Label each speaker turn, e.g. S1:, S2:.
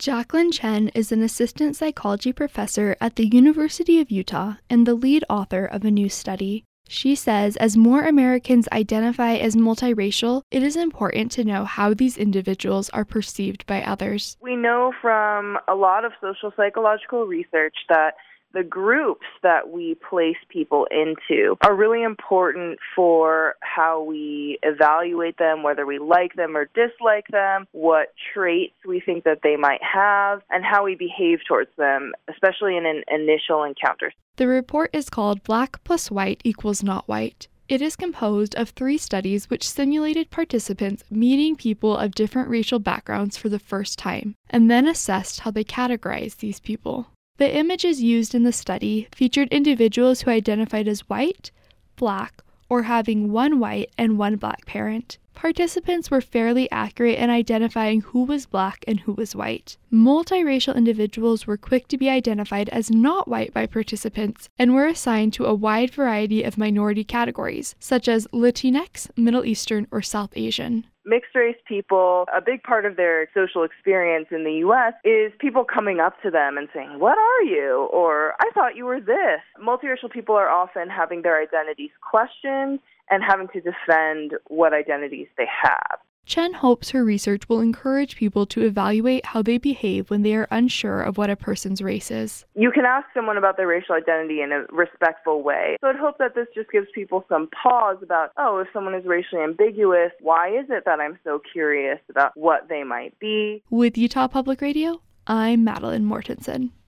S1: Jacqueline Chen is an assistant psychology professor at the University of Utah and the lead author of a new study. She says as more Americans identify as multiracial, it is important to know how these individuals are perceived by others.
S2: We know from a lot of social psychological research that the groups that we place people into are really important for how we evaluate them, whether we like them or dislike them, what traits we think that they might have, and how we behave towards them, especially in an initial encounter.
S1: The report is called Black plus White equals Not White. It is composed of 3 studies which simulated participants meeting people of different racial backgrounds for the first time, and then assessed how they categorized these people. The images used in the study featured individuals who identified as white, black, or having one white and one black parent. Participants were fairly accurate in identifying who was black and who was white. Multiracial individuals were quick to be identified as not white by participants and were assigned to a wide variety of minority categories, such as Latinx, Middle Eastern, or South Asian.
S2: Mixed race people, a big part of their social experience in the U.S. is people coming up to them and saying, "What are you?" or "I thought you were this." Multiracial people are often having their identities questioned and having to defend what identities they have.
S1: Chen hopes her research will encourage people to evaluate how they behave when they are unsure of what a person's race is.
S2: You can ask someone about their racial identity in a respectful way. So I'd hope that this just gives people some pause about, if someone is racially ambiguous, why is it that I'm so curious about what they might be?
S1: With Utah Public Radio, I'm Madeline Mortensen.